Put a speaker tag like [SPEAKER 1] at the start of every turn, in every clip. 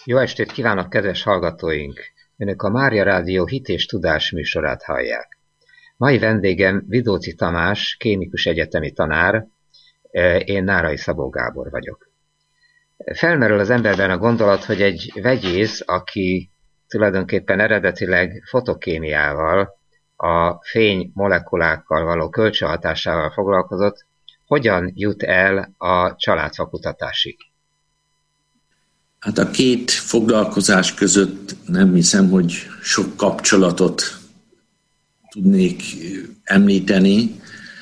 [SPEAKER 1] Jó estét kívánok, kedves hallgatóink! Önök a Mária Rádió Hit és Tudás műsorát hallják. Mai vendégem Vidóci Tamás, kémikus egyetemi tanár, én Nárai Szabó Gábor vagyok. Felmerül az emberben a gondolat, hogy egy vegyész, aki tulajdonképpen eredetileg fotokémiával, a fény molekulákkal való kölcsönhatásával foglalkozott, hogyan jut el a családfakutatásig?
[SPEAKER 2] Hát a két foglalkozás között nem hiszem, hogy sok kapcsolatot tudnék említeni.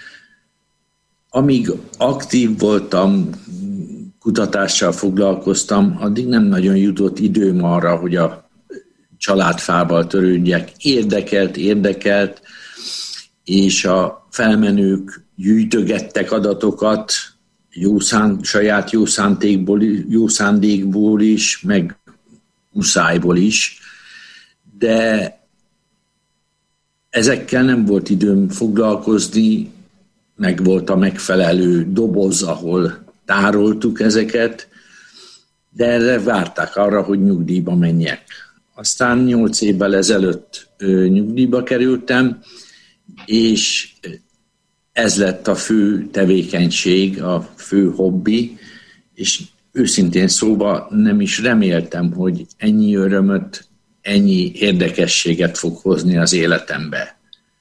[SPEAKER 2] Amíg aktív voltam, kutatással foglalkoztam, addig nem nagyon jutott időm arra, hogy a családfával törődjek. Érdekelt, és a felmenők gyűjtögettek adatokat, saját jó szándékból is, meg muszájból is, de ezekkel nem volt időm foglalkozni, meg volt a megfelelő doboz, ahol tároltuk ezeket, de erre várták arra, hogy nyugdíjba menjek. Aztán 8 évvel ezelőtt nyugdíjba kerültem, és ez lett a fő tevékenység, a fő hobbi, és őszintén szóval nem is reméltem, hogy ennyi örömöt, ennyi érdekességet fog hozni az életembe.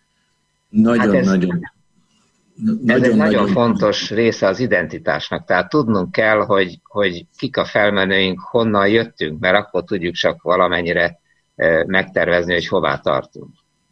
[SPEAKER 1] Ez egy nagyon fontos része az identitásnak, tehát tudnunk kell, hogy kik a felmenőink, honnan jöttünk, mert akkor tudjuk csak valamennyire megtervezni, hogy hová tartunk.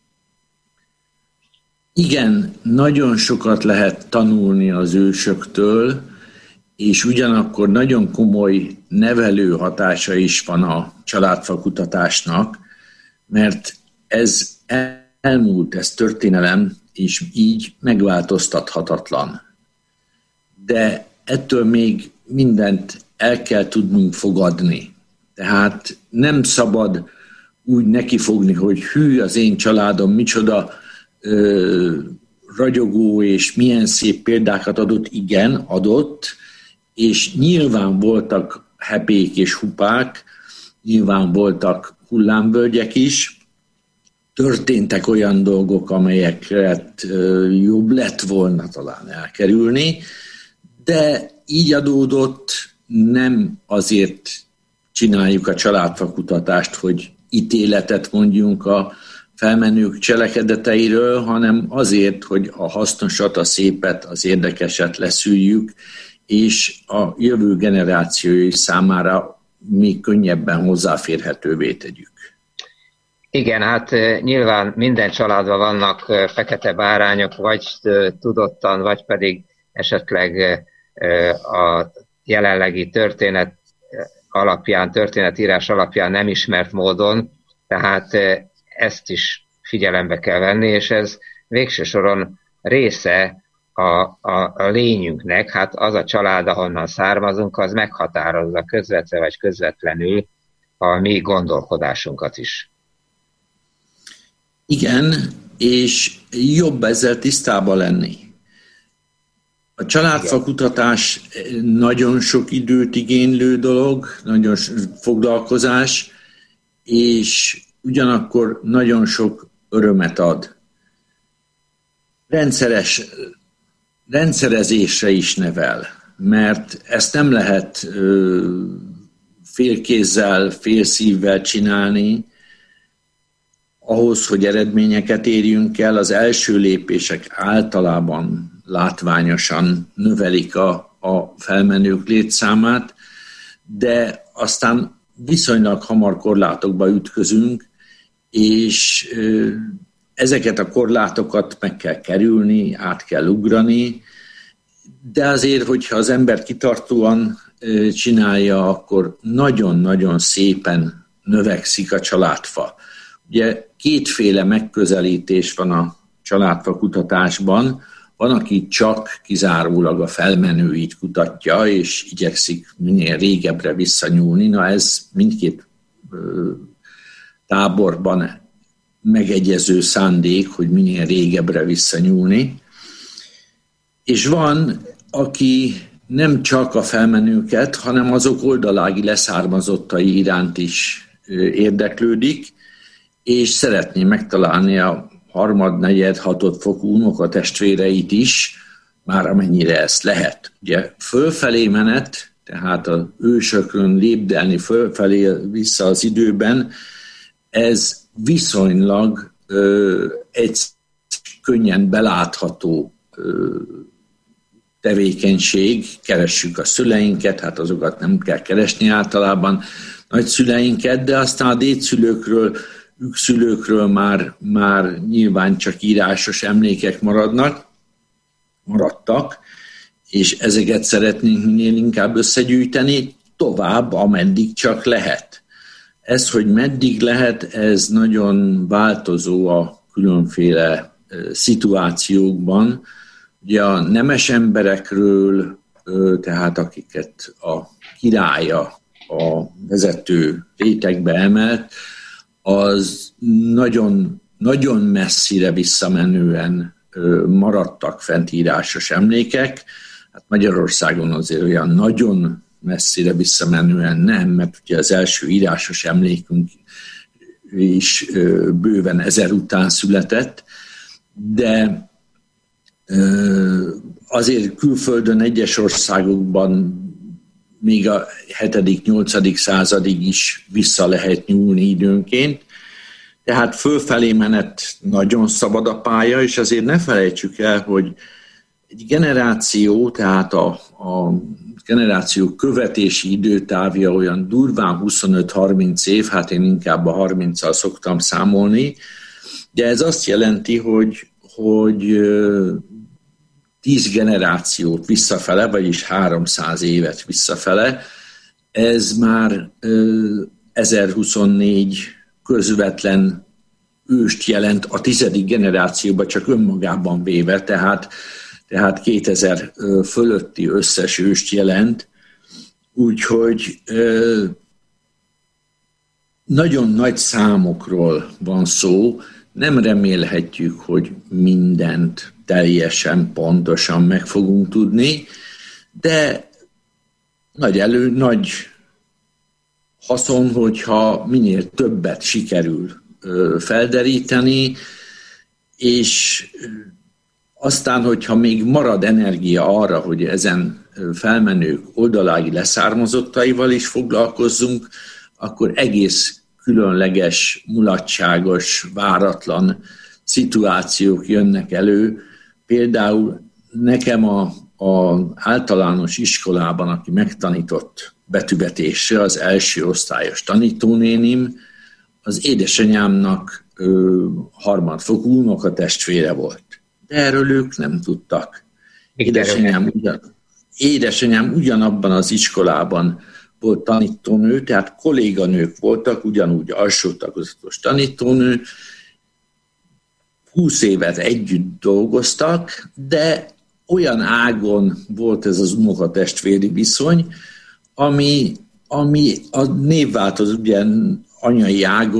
[SPEAKER 2] Igen, nagyon sokat lehet tanulni az ősöktől, és ugyanakkor nagyon komoly nevelő hatása is van a családfakutatásnak, mert ez elmúlt, ez történelem, és így megváltoztathatatlan. De ettől még mindent el kell tudnunk fogadni. Tehát nem szabad úgy nekifogni, hogy hű, az én családom micsoda ragyogó, és milyen szép példákat adott. Igen, adott, és nyilván voltak hepék és hupák, nyilván voltak hullámvölgyek is, történtek olyan dolgok, amelyeket jobb lett volna talán elkerülni, de így adódott, nem azért csináljuk a családfakutatást, hogy ítéletet mondjunk a felmenők cselekedeteiről, hanem azért, hogy a hasznosat, a szépet, az érdekeset leszűrjük, és a jövő generációi számára még könnyebben hozzáférhetővé tegyük.
[SPEAKER 1] Igen, hát nyilván minden családban vannak fekete bárányok, vagy tudottan, vagy pedig esetleg a jelenlegi történetírás alapján nem ismert módon, tehát ezt is figyelembe kell venni, és ez végső soron része a lényünknek, hát az a család, ahonnan származunk, az meghatározza közvetve vagy közvetlenül a mi gondolkodásunkat is.
[SPEAKER 2] Igen, és jobb ezzel tisztában lenni. A családfakutatás nagyon sok időt igénylő dolog, nagyon foglalkozás, és ugyanakkor nagyon sok örömet ad. Rendszerezésre is nevel, mert ezt nem lehet félkézzel, félszívvel csinálni. Ahhoz, hogy eredményeket érjünk el, az első lépések általában látványosan növelik a felmenők létszámát, de aztán viszonylag hamar korlátokba ütközünk, és ezeket a korlátokat meg kell kerülni, át kell ugrani, de azért, hogyha az ember kitartóan csinálja, akkor nagyon-nagyon szépen növekszik a családfa. Ugye kétféle megközelítés van a családfakutatásban. Van, aki csak kizárólag a felmenőit kutatja, és igyekszik minél régebbre visszanyúlni. Na ez mindkét táborban megegyező szándék, hogy minél régebbre visszanyúlni. És van, aki nem csak a felmenőket, hanem azok oldalági leszármazottai iránt is érdeklődik, és szeretné megtalálni a harmad, negyed, hatod fokú unokatestvéreit is, már amennyire ezt lehet. Ugye fölfelé menet, tehát az ősökön lépdelni fölfelé vissza az időben, ez viszonylag egy könnyen belátható tevékenység. Keressük a szüleinket, hát azokat nem kell keresni általában, nagyszüleinket, de aztán a dédszülőkről, ükszülőkről már nyilván csak írásos emlékek maradtak, és ezeket szeretnénk minél inkább összegyűjteni, tovább, ameddig csak lehet. Ez, hogy meddig lehet, ez nagyon változó a különféle szituációkban. Ugye a nemes emberekről, tehát akiket a királya a vezető rétegbe emelt, az nagyon, nagyon messzire visszamenően maradtak fent írásos emlékek. Hát Magyarországon azért olyan nagyon messzire visszamenően nem, mert ugye az első írásos emlékünk is bőven 1000 után született, de azért külföldön, egyes országokban még a 7.-8. századig is vissza lehet nyúlni időnként. Tehát fölfelé menet nagyon szabad a pálya, és azért ne felejtsük el, hogy egy generáció, tehát a generáció követési időtávja olyan durván 25-30 év, hát én inkább a 30-al szoktam számolni, de ez azt jelenti, hogy 10 generációt visszafele, vagyis 300 évet visszafele, ez már 1024 közvetlen őst jelent a 10. generációban csak önmagában véve, tehát 2000 fölötti összes őst jelent, úgyhogy nagyon nagy számokról van szó, nem remélhetjük, hogy mindent teljesen pontosan meg fogunk tudni, de nagy haszon, hogyha minél többet sikerül felderíteni, és aztán, hogyha még marad energia arra, hogy ezen felmenők oldalági leszármazottaival is foglalkozzunk, akkor egész különleges, mulatságos, váratlan szituációk jönnek elő. Például nekem az általános iskolában, aki megtanított betűvetésre, az első osztályos tanítónénim, az édesanyámnak harmadfokú unokatestvére volt. De erről ők nem tudtak. Édesanyám ugyanabban az iskolában volt tanítónő, tehát kolléganők voltak, ugyanúgy alsó tagozatos tanítónő, 20 évet együtt dolgoztak, de olyan ágon volt ez az unokatestvéri viszony, ami a névváltozó, ugye anyai ág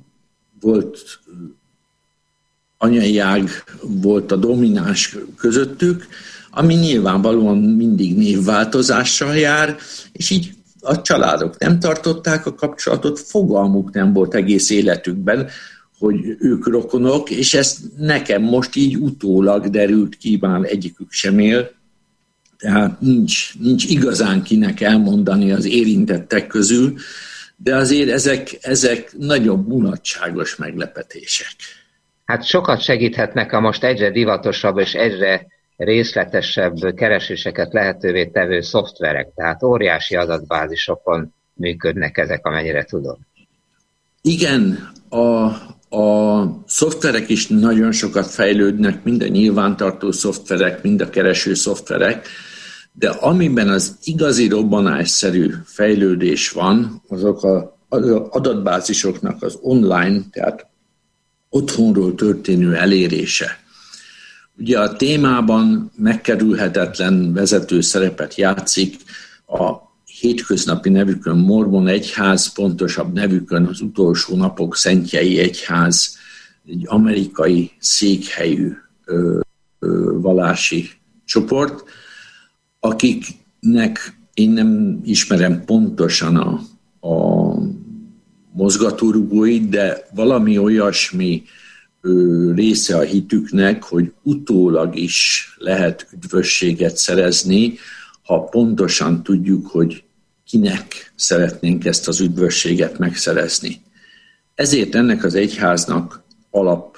[SPEAKER 2] volt a domináns közöttük, ami nyilvánvalóan mindig névváltozással jár, és így a családok nem tartották a kapcsolatot, fogalmuk nem volt egész életükben, hogy ők rokonok, és ez nekem most így utólag derült ki, már egyikük sem él, tehát nincs igazán kinek elmondani az érintettek közül, de azért ezek nagyobb mulatságos meglepetések.
[SPEAKER 1] Hát sokat segíthetnek a most egyre divatosabb és egyre részletesebb kereséseket lehetővé tevő szoftverek, tehát óriási adatbázisokon működnek ezek, amennyire tudom.
[SPEAKER 2] Igen, a szoftverek is nagyon sokat fejlődnek, mind a nyilvántartó szoftverek, mind a kereső szoftverek, de amiben az igazi robbanásszerű fejlődés van, azok az adatbázisoknak az online, tehát otthonról történő elérése. Ugye a témában megkerülhetetlen vezető szerepet játszik a hétköznapi nevükön Mormon Egyház, pontosabb nevükön az utolsó napok szentjei egyház, egy amerikai székhelyű vallási csoport, akik én nem ismerem pontosan a mozgatórugóit, de valami olyasmi része a hitüknek, hogy utólag is lehet üdvösséget szerezni, ha pontosan tudjuk, hogy kinek szeretnénk ezt az üdvösséget megszerezni. Ezért ennek az egyháznak alap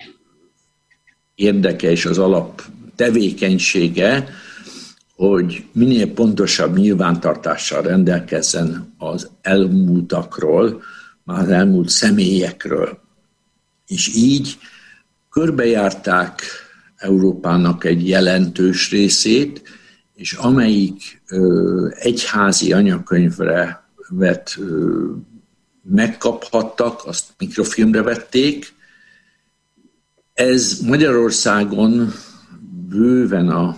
[SPEAKER 2] érdeke és az alap tevékenysége, hogy minél pontosabb nyilvántartással rendelkezzen az elmúltakról, már az elmúlt személyekről. És így körbejárták Európának egy jelentős részét, és amelyik egyházi anyakönyvre megkaphattak, azt mikrofilmre vették. Ez Magyarországon bőven a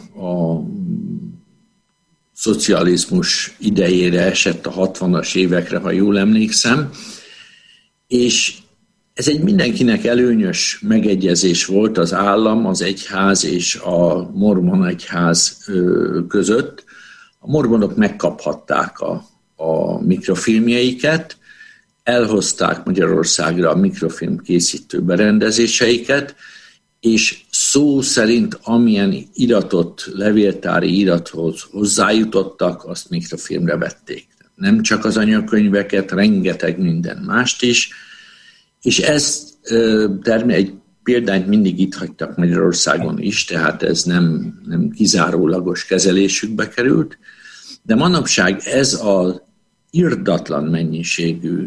[SPEAKER 2] szocializmus idejére esett, a 60-as évekre, ha jól emlékszem, és ez egy mindenkinek előnyös megegyezés volt az állam, az egyház és a mormon egyház között. A mormonok megkaphatták a mikrofilmjeiket, elhozták Magyarországra a mikrofilm készítő berendezéseiket, és szó szerint amilyen iratot, levéltári irathoz hozzájutottak, azt mikrofilmre vették. Nem csak az anyakönyveket, rengeteg minden mást is, és ezt egy példányt mindig itt hagytak Magyarországon is, tehát ez nem kizárólagos kezelésükbe került, de manapság ez az irdatlan mennyiségű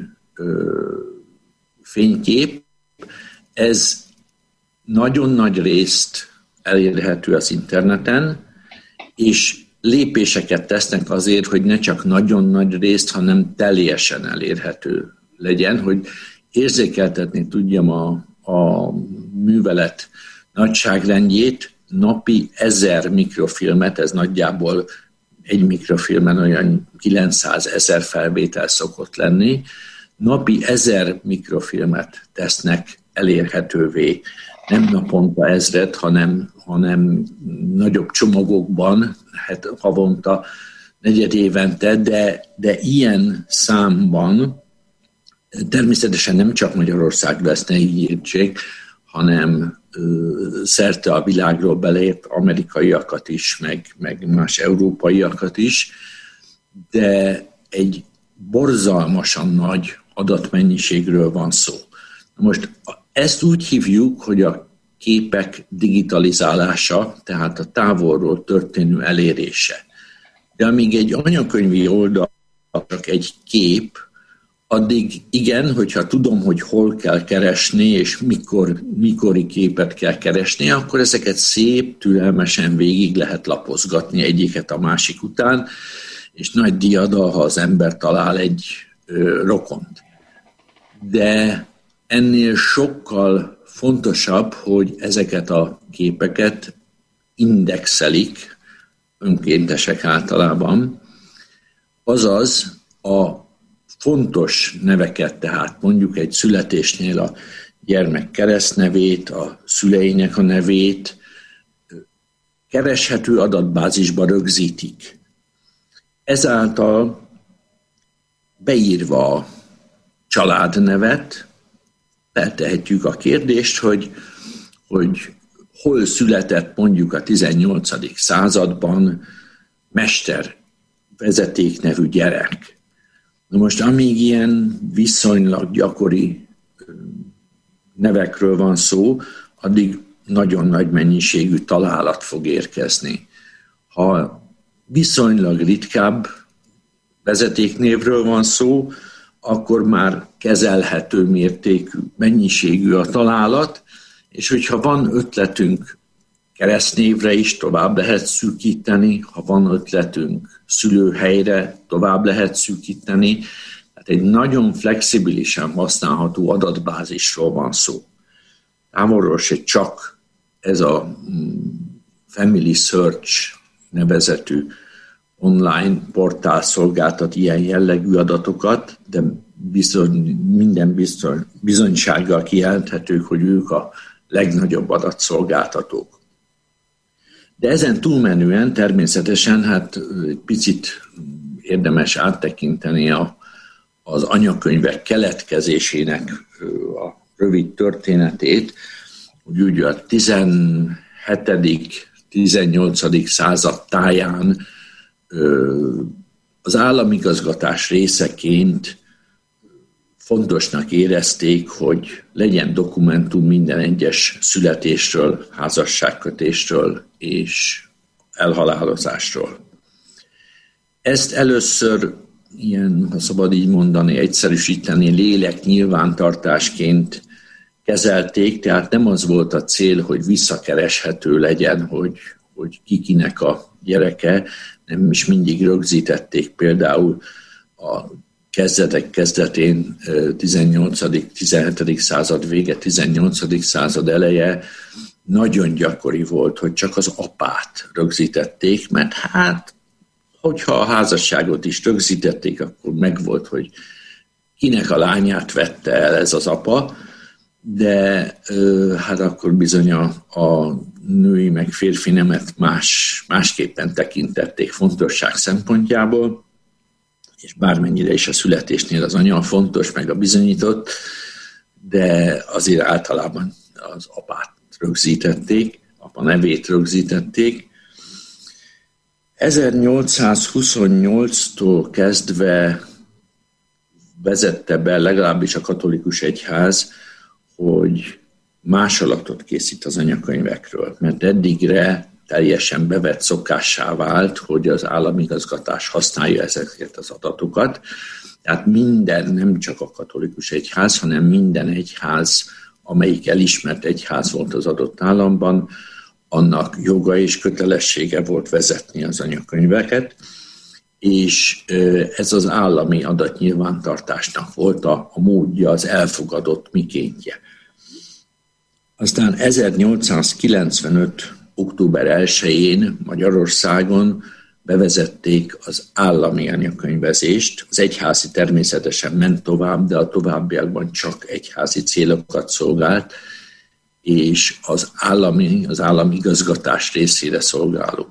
[SPEAKER 2] fénykép, ez nagyon nagy részt elérhető az interneten, és lépéseket tesznek azért, hogy ne csak nagyon nagy részt, hanem teljesen elérhető legyen, hogy érzékeltetni tudjam a művelet nagyságrendjét, napi 1000 mikrofilmet, ez nagyjából egy mikrofilmen olyan 900 000 felvétel szokott lenni, napi 1000 mikrofilmet tesznek elérhetővé, nem naponta 1000, hanem nagyobb csomagokban, hát havonta, negyed évente, de ilyen számban természetesen nem csak Magyarországra, ezt ne így értsék, hanem szerte a világról beleért amerikaiakat is, meg más európaiakat is, de egy borzalmasan nagy adatmennyiségről van szó. Most ezt úgy hívjuk, hogy a képek digitalizálása, tehát a távolról történő elérése. De amíg egy anyakönyvi oldal csak egy kép, addig igen, hogyha tudom, hogy hol kell keresni, és mikori képet kell keresni, akkor ezeket szép, türelmesen végig lehet lapozgatni egyiket a másik után, és nagy diadal, ha az ember talál egy rokont. De ennél sokkal fontosabb, hogy ezeket a képeket indexelik, önkéntesek általában, azaz a fontos neveket, tehát mondjuk egy születésnél a gyermek keresztnevét, a szüleinek a nevét kereshető adatbázisba rögzítik. Ezáltal beírva a családnevet feltehetjük a kérdést, hogy hol született mondjuk a 18. században mester vezetéknevű gyerek. Na most, amíg ilyen viszonylag gyakori nevekről van szó, addig nagyon nagy mennyiségű találat fog érkezni. Ha viszonylag ritkább vezetéknévről van szó, akkor már kezelhető mértékű, mennyiségű a találat, és hogyha van ötletünk keresztnévre is, tovább lehet szűkíteni, ha van ötletünk szülőhelyre, tovább lehet szűkíteni. Tehát egy nagyon flexibilisen használható adatbázisról van szó. Távolról se csak ez a Family Search nevezetű online portál szolgáltat ilyen jellegű adatokat, de minden bizonysággal kijelenthetők, hogy ők a legnagyobb adatszolgáltatók. De ezen túlmenően természetesen hát egy picit érdemes áttekinteni az anyakönyvek keletkezésének a rövid történetét, hogy ugye a 17. 18. század táján az államigazgatás részeként fontosnak érezték, hogy legyen dokumentum minden egyes születésről, házasságkötésről és elhalálozásról. Ezt először ilyen, ha szabad így mondani, egyszerűsíteni, lélek nyilvántartásként kezelték, tehát nem az volt a cél, hogy visszakereshető legyen, hogy kikinek a gyereke, nem is mindig rögzítették. Például a kezdetén 18.-17. század vége, 18. század eleje nagyon gyakori volt, hogy csak az apát rögzítették, mert hát, hogyha a házasságot is rögzítették, akkor megvolt, hogy kinek a lányát vette el ez az apa, de hát akkor bizony a női meg férfi nemet másképpen tekintették fontosság szempontjából, és bármennyire is a születésnél az anya fontos, meg a bizonyított, de azért általában az apát rögzítették, apa nevét rögzítették. 1828-tól kezdve vezette be legalábbis a katolikus egyház, hogy másolatot készít az anyakönyvekről, mert eddigre teljesen bevett szokássá vált, hogy az államigazgatás használja ezeket az adatokat. Tehát minden, nem csak a katolikus egyház, hanem minden egyház, amelyik elismert egyház volt az adott államban, annak joga és kötelessége volt vezetni az anyakönyveket, és ez az állami adatnyilvántartásnak volt a módja, az elfogadott mikéntje. Aztán 1895. október 1-én Magyarországon bevezették az állami anyakönyvezést. Az egyházi természetesen ment tovább, de a továbbiakban csak egyházi célokat szolgált, és az állami igazgatás részére szolgáló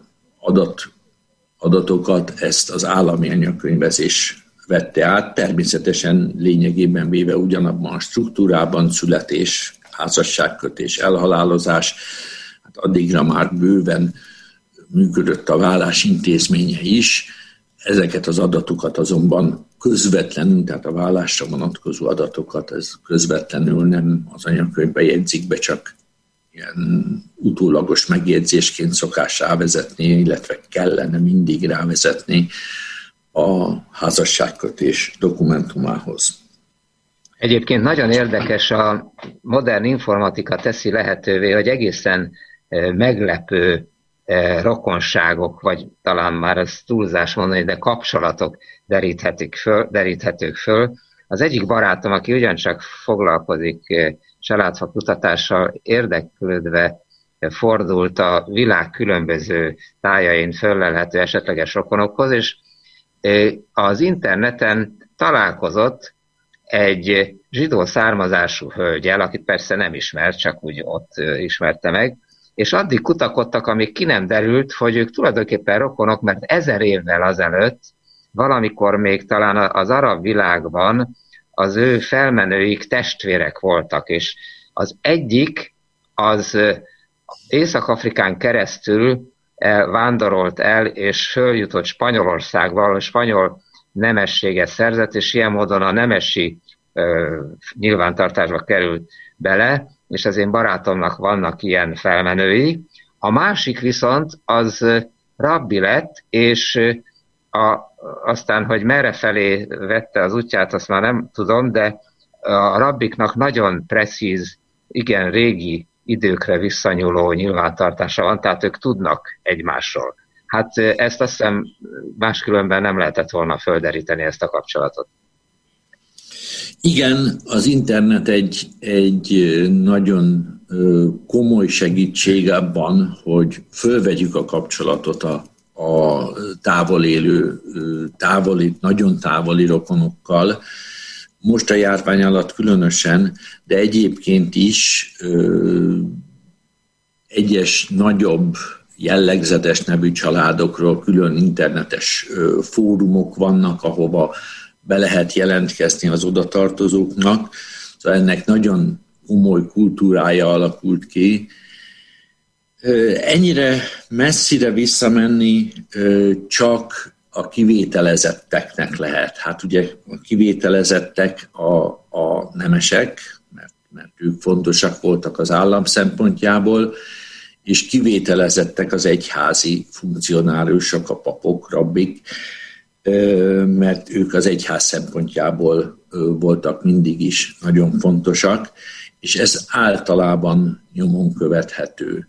[SPEAKER 2] adatokat ezt az állami anyakönyvezés vette át, természetesen lényegében véve ugyanabban a struktúrában, születés, házasságkötés, elhalálozás, hát addigra már bőven működött a vállás intézménye is. Ezeket az adatokat azonban közvetlenül, tehát a vállásra vonatkozó adatokat, ez közvetlenül nem az anyakönyvbe jegyzik be, csak ilyen utólagos megjegyzésként szokás rávezetni, illetve kellene mindig rávezetni a házasságkötés dokumentumához.
[SPEAKER 1] Egyébként nagyon érdekes, a modern informatika teszi lehetővé, hogy egészen meglepő rokonságok, vagy talán már az túlzás mondani, de kapcsolatok deríthetők föl. Az egyik barátom, aki ugyancsak foglalkozik családfa kutatással, érdeklődve fordult a világ különböző tájain föllelhető esetleges rokonokhoz, és az interneten találkozott egy zsidó származású hölgyel, akit persze nem ismert, csak úgy ott ismerte meg, és addig kutakodtak, amíg ki nem derült, hogy ők tulajdonképpen rokonok, mert 1000 évvel azelőtt, valamikor még talán az arab világban az ő felmenőik testvérek voltak, és az egyik az Észak-Afrikán keresztül vándorolt el, és följutott Spanyolországba, a spanyol nemességet szerzett, és ilyen módon a nemesi nyilvántartásba került bele, és az én barátomnak vannak ilyen felmenői. A másik viszont az rabbi lett, és aztán, hogy merrefelé vette az útját, azt már nem tudom, de a rabbiknak nagyon precíz, igen régi időkre visszanyúló nyilvántartása van, tehát ők tudnak egymásról. Hát ezt azt hiszem máskülönben nem lehetett volna földeríteni, ezt a kapcsolatot.
[SPEAKER 2] Igen, az internet egy nagyon komoly segítség abban, hogy fölvegyük a kapcsolatot a távol élő, nagyon távoli rokonokkal. Most a járvány alatt különösen, de egyébként is egyes nagyobb jellegzetes nevű családokról külön internetes fórumok vannak, ahova be lehet jelentkezni az odatartozóknak. Szóval ennek nagyon komoly kultúrája alakult ki. Ennyire messzire visszamenni csak a kivételezetteknek lehet. Hát ugye a kivételezettek a nemesek, mert ők fontosak voltak az állam szempontjából, és kivételezettek az egyházi funkcionáriusok, a papok, rabbik, mert ők az egyház szempontjából voltak mindig is nagyon fontosak, és ez általában nyomon követhető.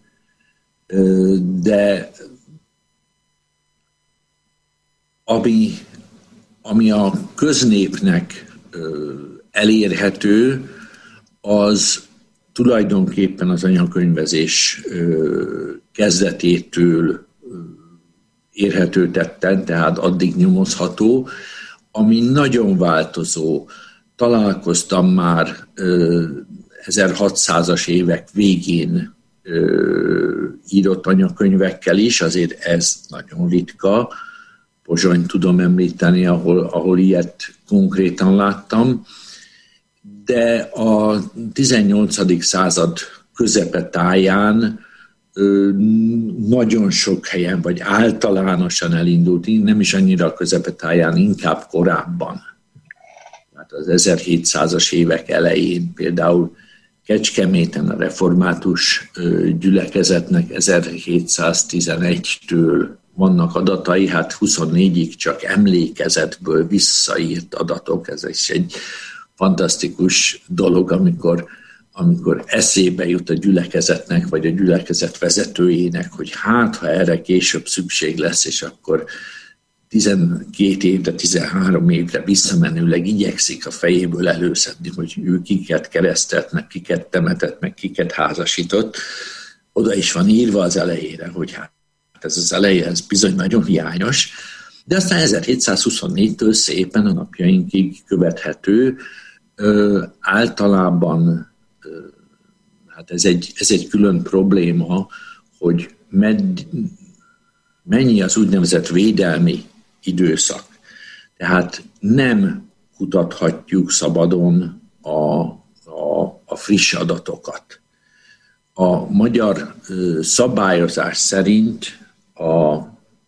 [SPEAKER 2] De ami a köznépnek elérhető, az tulajdonképpen az anyakönyvezés kezdetétől érhető tetten, tehát addig nyomozható, ami nagyon változó. Találkoztam már 1600-as évek végén írott anyakönyvekkel is, azért ez nagyon ritka. Pozsonyt tudom említeni, ahol ilyet konkrétan láttam, de a 18. század közepetáján nagyon sok helyen, vagy általánosan elindult, nem is annyira a közepetáján, inkább korábban. Tehát az 1700-as évek elején például Kecskeméten a református gyülekezetnek 1711-től vannak adatai, hát 24-ig csak emlékezetből visszaírt adatok, ez is egy fantasztikus dolog, amikor eszébe jut a gyülekezetnek, vagy a gyülekezet vezetőjének, hogy hát, ha erre később szükség lesz, és akkor 12 évre, 13 évre visszamenőleg igyekszik a fejéből előszedni, hogy ő kiket keresztelt, meg kiket temetett, meg kiket házasított. Oda is van írva az elejére, hogy hát ez az eleje, ez bizony nagyon hiányos, de aztán 1724-től szépen a napjainkig követhető. Általában hát ez egy külön probléma, hogy mennyi az úgynevezett védelmi időszak. Tehát nem kutathatjuk szabadon a friss adatokat. A magyar szabályozás szerint a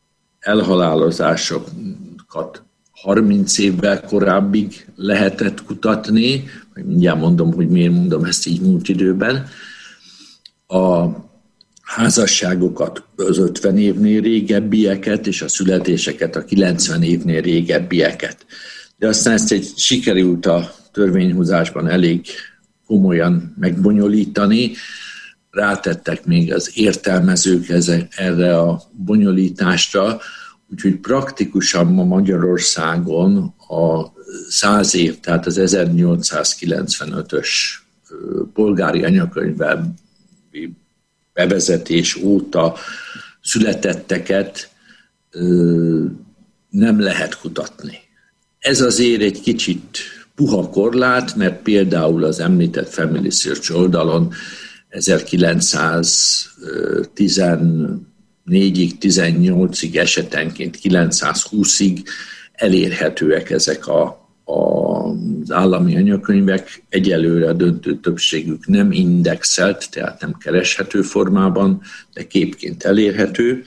[SPEAKER 2] elhalálozásokat 30 évvel korábbig lehetett kutatni, mindjárt mondom, hogy miért mondom ezt így múlt időben. A házasságokat az 50 évnél régebbieket, és a születéseket a 90 évnél régebbieket. De aztán ezt sikerült a törvényhozásban elég komolyan megbonyolítani, rátettek még az értelmezők erre a bonyolításra, úgyhogy praktikusan ma Magyarországon a 100 év, tehát az 1895-ös polgári anyakönyvvel bevezetés óta születetteket nem lehet kutatni. Ez azért egy kicsit puha korlát, mert például az említett Family Search oldalon 1914-ig, 18-ig, esetenként 920-ig elérhetőek ezek az állami anyakönyvek. Egyelőre a döntő többségük nem indexelt, tehát nem kereshető formában, de képként elérhető.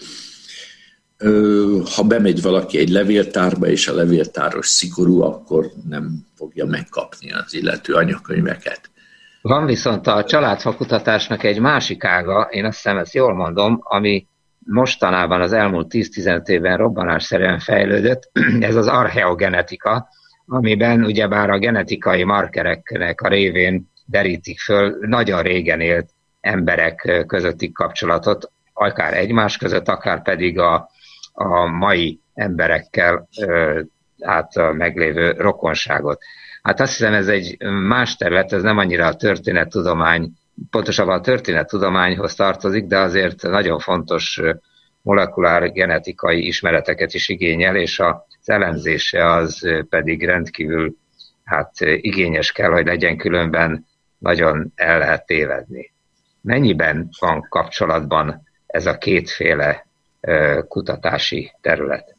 [SPEAKER 2] Ha bemegy valaki egy levéltárba, és a levéltáros szigorú, akkor nem fogja megkapni az illető anyakönyveket.
[SPEAKER 1] Van viszont a családfakutatásnak egy másik ága, én azt hiszem, ezt jól mondom, ami mostanában az elmúlt 10-15 évben robbanásszerűen fejlődött, ez az archeogenetika, amiben ugyebár a genetikai markereknek a révén derítik föl nagyon régen élt emberek közötti kapcsolatot, akár egymás között, akár pedig a mai emberekkel meglévő rokonságot. Hát azt hiszem, ez egy más terület, ez nem annyira a történettudomány, pontosabban a történettudományhoz tartozik, de azért nagyon fontos molekulár genetikai ismereteket is igényel, és az elemzése az pedig rendkívül igényes kell, hogy legyen, különben nagyon el lehet tévedni. Mennyiben van kapcsolatban ez a kétféle kutatási terület?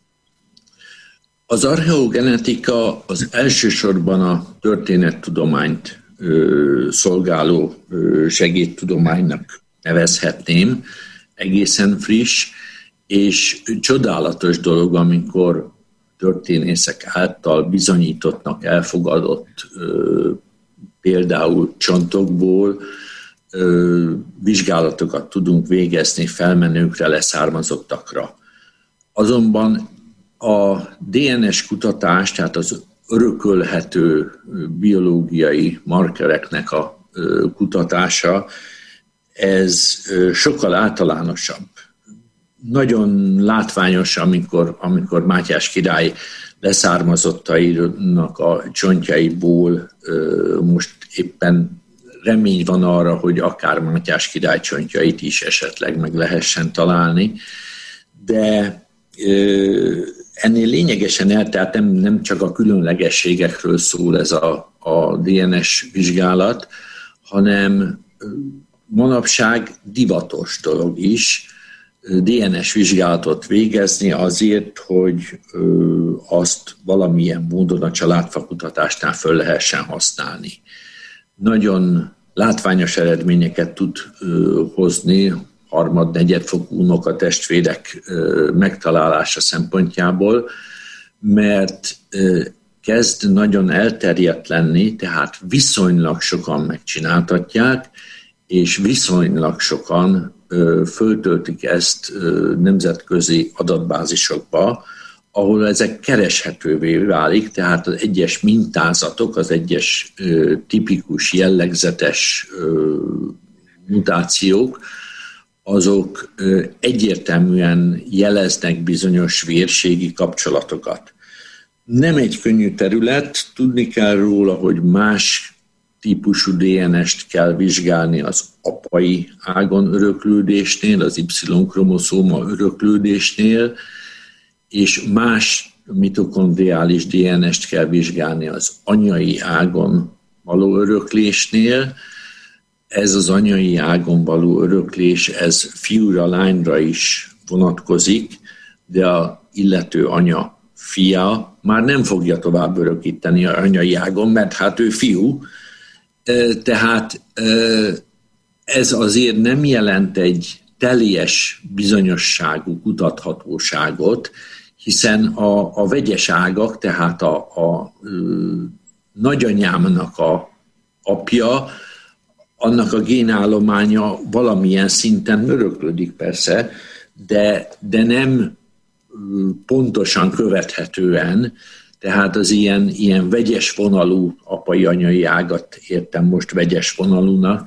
[SPEAKER 2] Az archeogenetika az elsősorban a történettudományt szolgáló segédtudománynak nevezhetném, egészen friss, és csodálatos dolog, amikor történészek által bizonyítottnak elfogadott például csontokból vizsgálatokat tudunk végezni felmenőkre, leszármazottakra. Azonban a DNS kutatás, tehát az örökölhető biológiai markereknek a kutatása, ez sokkal általánosabb. Nagyon látványos, amikor Mátyás király leszármazottainak a csontjaiból most éppen remény van arra, hogy akár Mátyás király csontjait is esetleg meg lehessen találni, de ennél lényegesen tehát nem csak a különlegességekről szól ez a DNS vizsgálat, hanem manapság divatos dolog is DNS vizsgálatot végezni azért, hogy azt valamilyen módon a családfakutatásnál föl lehessen használni. Nagyon látványos eredményeket tud hozni harmad-negyedfokú unokatestvérek megtalálása szempontjából, mert kezd nagyon elterjedt lenni, tehát viszonylag sokan megcsináltatják, és viszonylag sokan föltöltik ezt nemzetközi adatbázisokba, ahol ezek kereshetővé válik, tehát az egyes mintázatok, az egyes tipikus, jellegzetes mutációk, azok egyértelműen jeleznek bizonyos vérségi kapcsolatokat. Nem egy könnyű terület, tudni kell róla, hogy más típusú DNS-t kell vizsgálni az apai ágon öröklődésnél, az Y-kromoszóma öröklődésnél, és más mitokondriális DNS-t kell vizsgálni az anyai ágon való öröklésnél. Ez az anyai ágon való öröklés, ez fiúra, lányra is vonatkozik, de az illető anya fia már nem fogja tovább örökíteni az anyai ágon, mert hát ő fiú. Tehát ez azért nem jelent egy teljes bizonyosságú kutathatóságot, hiszen a vegyes ágak, tehát a nagyanyámnak a apja, annak a génállománya valamilyen szinten öröklődik persze, de nem pontosan követhetően, tehát az ilyen vegyes vonalú apai-anyai ágat értem most vegyes vonalúnak,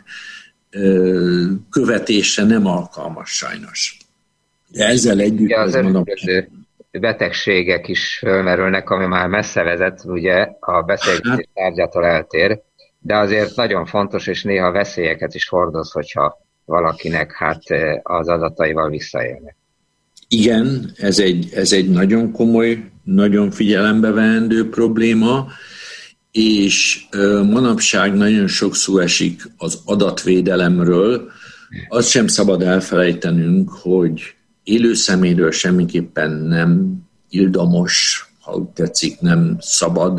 [SPEAKER 2] követésre nem alkalmas sajnos. De ezzel együtt...
[SPEAKER 1] Ja, az betegségek is fölmerülnek, ami már messze vezet, ugye a beszélgetés tárgyától eltér, de azért nagyon fontos, és néha veszélyeket is hordoz, hogyha valakinek az adataival visszaélnek.
[SPEAKER 2] Igen, ez egy nagyon komoly, nagyon figyelembe veendő probléma, és manapság nagyon sok szó esik az adatvédelemről. Azt sem szabad elfelejtenünk, hogy élő személyről semmiképpen nem illdomos, ha úgy tetszik, nem szabad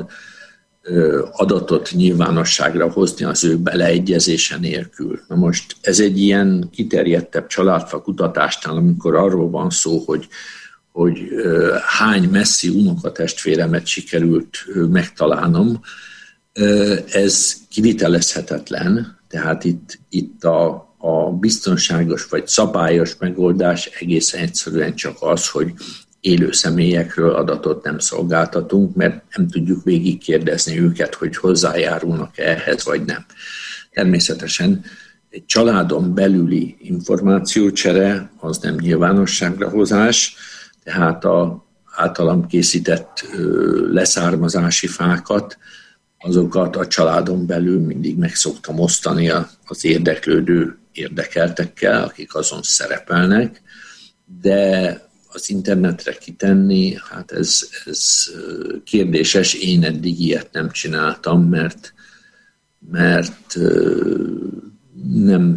[SPEAKER 2] adatot nyilvánosságra hozni az ő beleegyezése nélkül. Na most ez egy ilyen kiterjedtebb családfakutatásnál, amikor arról van szó, hogy hány messzi unokatestvéremet sikerült megtalálnom, ez kivitelezhetetlen, tehát itt a biztonságos vagy szabályos megoldás egészen egyszerűen csak az, hogy élő személyekről adatot nem szolgáltatunk, mert nem tudjuk végigkérdezni őket, hogy hozzájárulnak ehhez, vagy nem. Természetesen egy családon belüli információcsere az nem nyilvánosságra hozás, tehát az általam készített leszármazási fákat, azokat a családon belül mindig meg szoktam osztani az érdeklődő érdekeltekkel, akik azon szerepelnek, de az internetre kitenni, hát ez kérdéses, én eddig ilyet nem csináltam, mert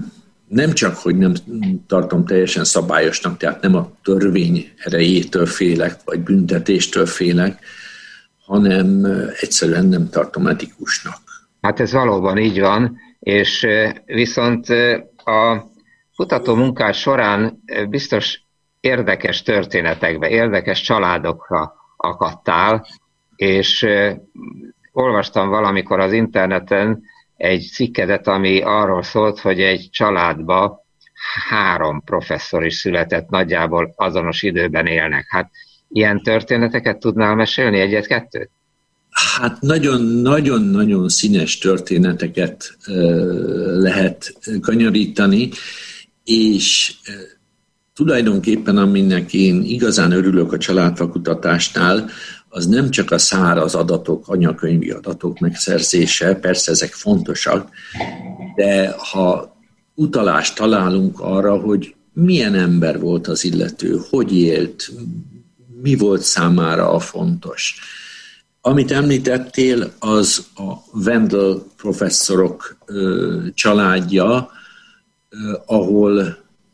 [SPEAKER 2] nem csak, hogy nem tartom teljesen szabályosnak, tehát nem a törvény erejétől félek, vagy büntetéstől félek, hanem egyszerűen nem tartom etikusnak.
[SPEAKER 1] Hát ez valóban így van, és viszont a kutató munkás során biztos érdekes történetekbe, érdekes családokra akadtál, és olvastam valamikor az interneten egy cikkedet, ami arról szólt, hogy egy családba 3 professzor is született, nagyjából azonos időben élnek. Hát ilyen történeteket tudnál mesélni, egyet-kettőt?
[SPEAKER 2] Hát nagyon-nagyon színes történeteket lehet kanyarítani, és tulajdonképpen aminek én igazán örülök a családfakutatásnál, az nem csak a száraz adatok, anyakönyvi adatok megszerzése, persze ezek fontosak, de ha utalást találunk arra, hogy milyen ember volt az illető, hogy élt, mi volt számára a fontos. Amit említettél, az a Wendell professzorok családja, ahol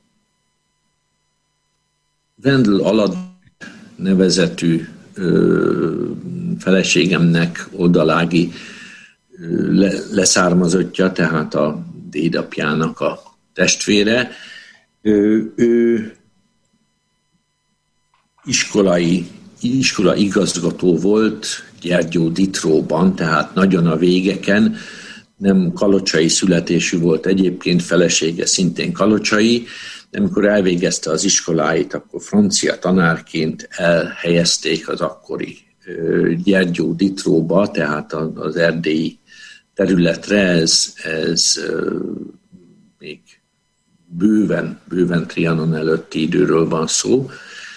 [SPEAKER 2] Wendell Alad nevezetű feleségemnek oldalági leszármazottja, tehát a dédapjának a testvére. Ő iskola igazgató volt Gyergyó-Ditróban, tehát nagyon a végeken, nem kalocsai születésű volt egyébként, felesége szintén kalocsai, de amikor elvégezte az iskoláit, akkor francia tanárként elhelyezték az akkori Gyergyó-Ditróba, tehát az erdélyi területre, ez még bőven Trianon előtti időről van szó,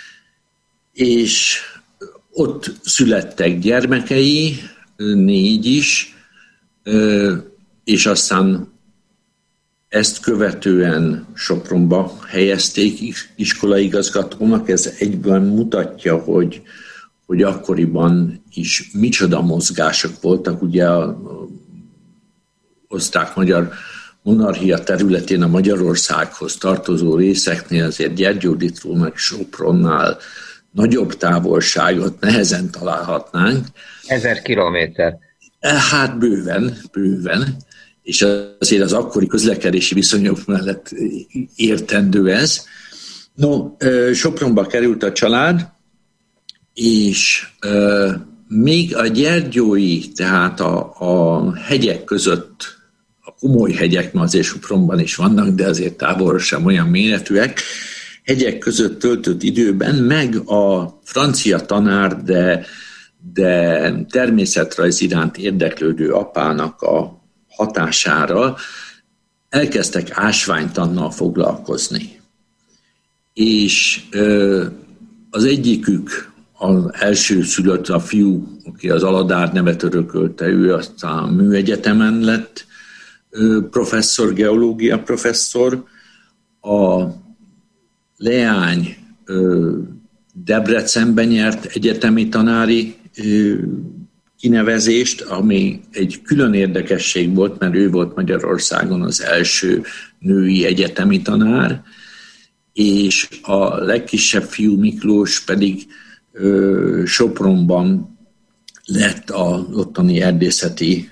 [SPEAKER 2] és ott születtek gyermekei, 4 is, és aztán ezt követően Sopronba helyezték iskolaigazgatónak. Ez egyben mutatja, hogy akkoriban is micsoda mozgások voltak. Ugye a osztrák-magyar monarchia területén a Magyarországhoz tartozó részeknél azért Gyergyó-Ditró meg Sopronnál nagyobb távolságot nehezen találhatnánk.
[SPEAKER 1] 1000 kilométer.
[SPEAKER 2] Hát bőven. És azért az akkori közlekedési viszonyok mellett értendő ez. No, Sopronba került a család, és még a gyergyói, tehát a hegyek között, a komoly hegyek, ma azért Sopronban is vannak, de azért távolra sem olyan méretűek, hegyek között töltött időben, meg a francia tanár, de természetrajz iránt érdeklődő apának a hatására elkezdtek ásványtannal foglalkozni. És az egyikük, az első szülött, a fiú, aki az Aladár nevet örökölte, ő aztán a műegyetemen lett professzor, geológia professzor, a leány Debrecenben nyert egyetemi tanári kinevezést, ami egy külön érdekesség volt, mert ő volt Magyarországon az első női egyetemi tanár, és a legkisebb fiú Miklós pedig Sopronban lett az ottani erdészeti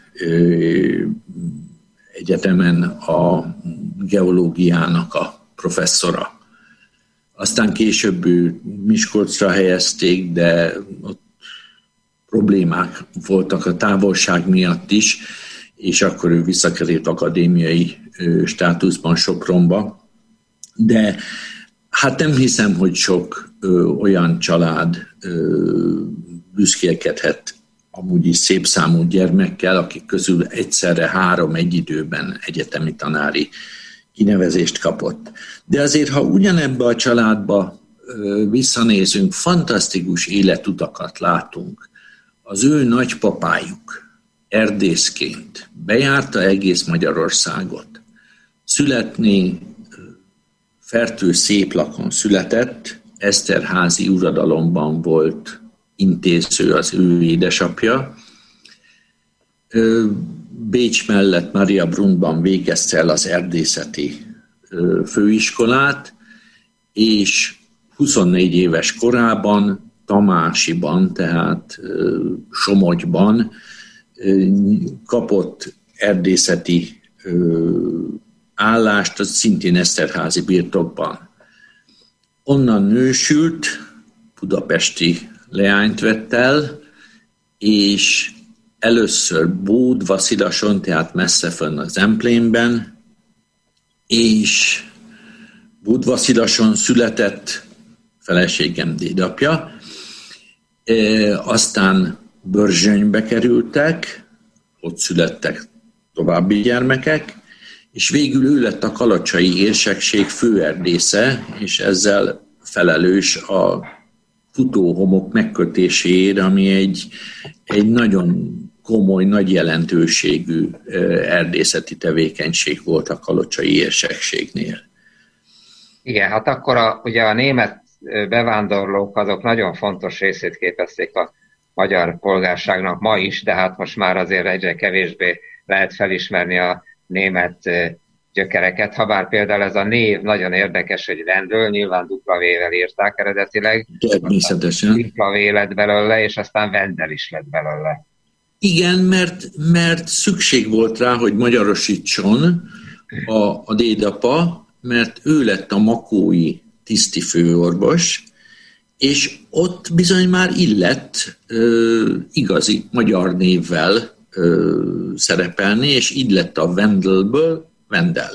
[SPEAKER 2] egyetemen a geológiának a professzora. Aztán később ő Miskolcra helyezték, de ott problémák voltak a távolság miatt is, és akkor ő visszakerült akadémiai státuszban Sopronba. De hát nem hiszem, hogy sok olyan család büszkélkedhet amúgy is szép számú gyermekkel, akik közül egyszerre 3 egy időben egyetemi tanári kinevezést kapott. De azért, ha ugyanebbe a családba visszanézünk, fantasztikus életutakat látunk. Az ő nagypapájuk erdészként bejárta egész Magyarországot. Születni Fertő-Széplakon született, Eszterházi uradalomban volt intéző az ő édesapja. Bécs mellett Mariabrunban végezte el az erdészeti főiskolát, és 24 éves korában Tamásiban, tehát Somogyban kapott erdészeti állást, az szintén Eszterházi birtokban. Onnan nősült, budapesti leányt vett el, és először Bódvaszilason, tehát messze fönn az Emplénben, és Bódvaszilason született feleségem dédapja, aztán Börzsönybe kerültek, ott születtek további gyermekek, és végül ő lett a kalocsai érsekség főerdésze, és ezzel felelős a futóhomok megkötéséért, ami egy nagyon komoly, nagy jelentőségű erdészeti tevékenység volt a kalocsai érsekségnél.
[SPEAKER 1] Igen, hát akkor ugye a német bevándorlók azok nagyon fontos részét képezték a magyar polgárságnak ma is, de hát most már azért egyre kevésbé lehet felismerni a német gyökereket, habár például ez a név nagyon érdekes, hogy Wendel, nyilván W-vel írták eredetileg.
[SPEAKER 2] Természetesen.
[SPEAKER 1] W lett belőle, és aztán Wendel is lett belőle.
[SPEAKER 2] Igen, mert szükség volt rá, hogy magyarosítson a dédapa, mert ő lett a makói tiszti főorvos, és ott bizony már illett igazi magyar névvel szerepelni, és így lett a Wendelből Wendel.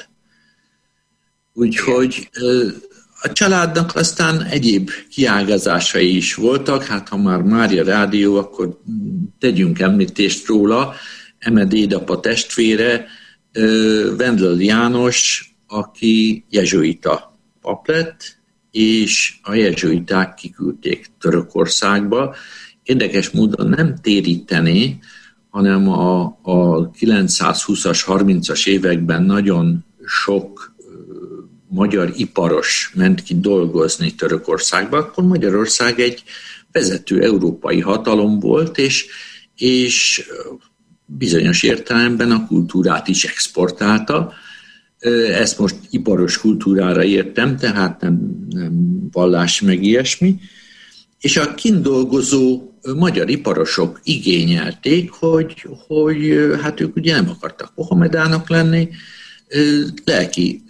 [SPEAKER 2] Úgyhogy a családnak aztán egyéb kiágazásai is voltak, hát ha már Mária Rádió, akkor tegyünk említést róla, eme dédapa testvére, Wendel János, aki jezsuita pap lett, és a jezsuiták kiküldték Törökországba. Érdekes módon nem térítené, hanem a 920-as, 30-as években nagyon sok magyar iparos ment ki dolgozni Törökországba, akkor Magyarország egy vezető európai hatalom volt, és bizonyos értelemben a kultúrát is exportálta. Ezt most iparos kultúrára értem, tehát nem vallás meg ilyesmi. És a kint dolgozó magyar iparosok igényelték, hogy hát ők ugye nem akartak mohamedának lenni, lelki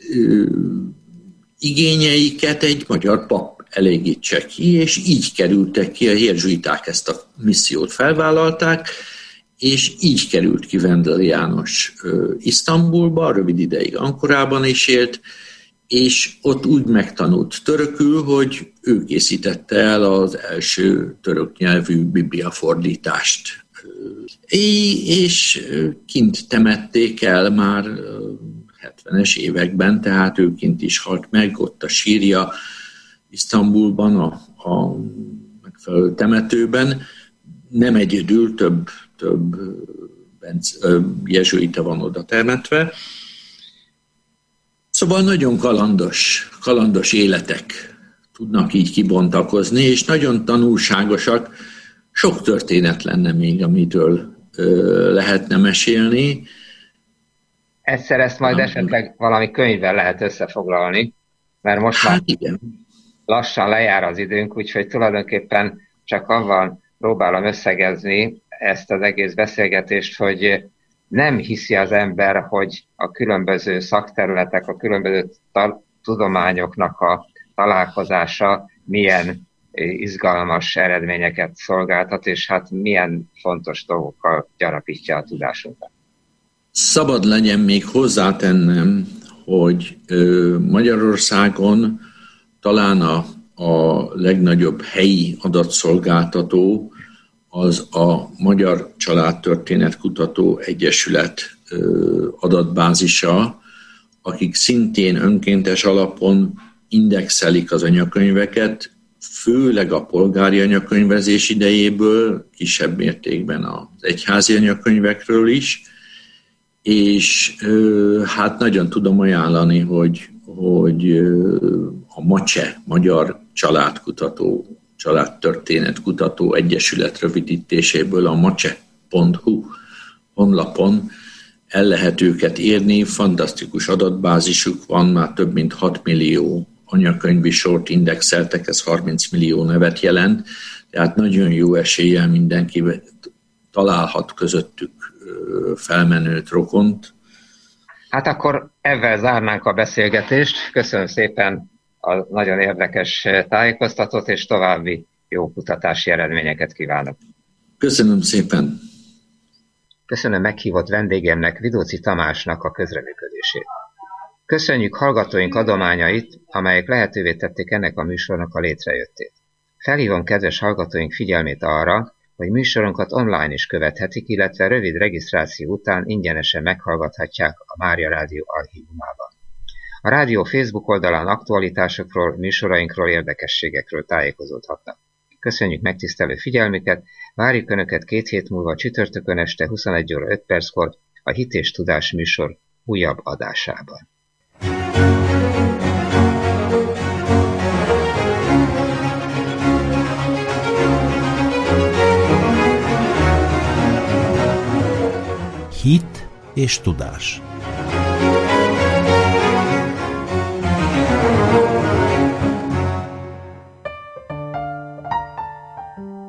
[SPEAKER 2] igényeiket egy magyar pap elégítse ki, és így kerültek ki, a jezsuiták ezt a missziót felvállalták, és így került ki Wendel János Isztambulba, rövid ideig Ankorában is élt, és ott úgy megtanult törökül, hogy ő készítette el az első török nyelvű bibliafordítást. És kint temették el már 70-es években, tehát ő kint is halt meg, ott a sírja Isztambulban, a megfelelő temetőben. Nem egyedül, több jezsuita van oda temetve. Szóval nagyon kalandos életek tudnak így kibontakozni, és nagyon tanulságosak. Sok történet lenne még, amitől lehetne mesélni.
[SPEAKER 1] Egyszer ezt majd esetleg valami könyvvel lehet összefoglalni, mert most már lassan lejár az időnk, úgyhogy tulajdonképpen csak avval próbálom összegezni ezt az egész beszélgetést, hogy nem hiszi az ember, hogy a különböző szakterületek, a különböző tudományoknak a találkozása milyen izgalmas eredményeket szolgáltat, és hát milyen fontos dolgokkal gyarapítja a tudásunkat.
[SPEAKER 2] Szabad legyen még hozzátennem, hogy Magyarországon talán a legnagyobb helyi adatszolgáltató az a Magyar Családtörténetkutató Egyesület adatbázisa, akik szintén önkéntes alapon indexelik az anyakönyveket, főleg a polgári anyakönyvezés idejéből, kisebb mértékben az egyházi anyakönyvekről is, és hát nagyon tudom ajánlani, hogy a MACE, Magyar Családtörténetkutató Egyesület rövidítéséből a mace.hu honlapon el lehet őket érni, fantasztikus adatbázisuk van, már több mint 6 millió anyakönyvi sort indexeltek, ez 30 millió nevet jelent, tehát nagyon jó eséllyel mindenki találhat közöttük felmenőt, rokont.
[SPEAKER 1] Hát akkor ezzel zárnánk a beszélgetést. Köszönöm szépen a nagyon érdekes tájékoztatót, és további jó kutatási eredményeket kívánok.
[SPEAKER 2] Köszönöm szépen.
[SPEAKER 1] Köszönöm meghívott vendégemnek, Vidóczy Tamásnak a közreműködését. Köszönjük hallgatóink adományait, amelyek lehetővé tették ennek a műsornak a létrejöttét. Felhívom kedves hallgatóink figyelmét arra, hogy műsorunkat online is követhetik, illetve rövid regisztráció után ingyenesen meghallgathatják a Mária Rádió archívumában. A rádió Facebook oldalán aktualitásokról, műsorainkról, érdekességekről tájékozódhatnak. Köszönjük megtisztelő figyelmüket, várjuk Önöket 2 hét múlva csütörtökön este 21 óra 5 perckor a Hit és Tudás műsor újabb adásában.
[SPEAKER 3] Hit és tudás.